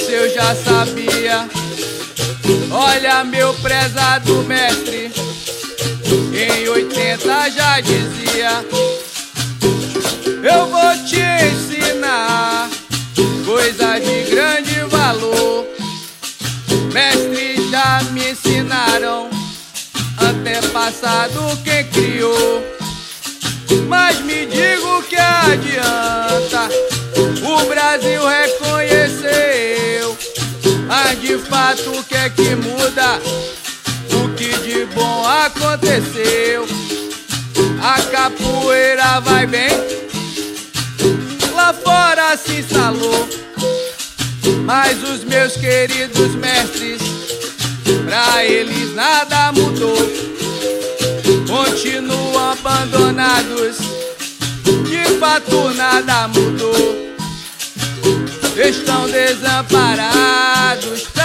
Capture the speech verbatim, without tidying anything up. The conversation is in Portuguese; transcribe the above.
Isso eu já sabia. Olha, meu prezado mestre, em oitenta já dizia: eu vou te ensinar coisa de grande valor. Mestres já me ensinaram, antepassado quem criou. Mas me digo que adianta, o Brasil reconheceu. Mas de fato o que é que muda? O que de bom aconteceu? A capoeira vai bem, lá fora se instalou. Mas os meus queridos mestres, pra eles nada mudou. Continuam abandonados, de fato nada mudou. Estão desamparados,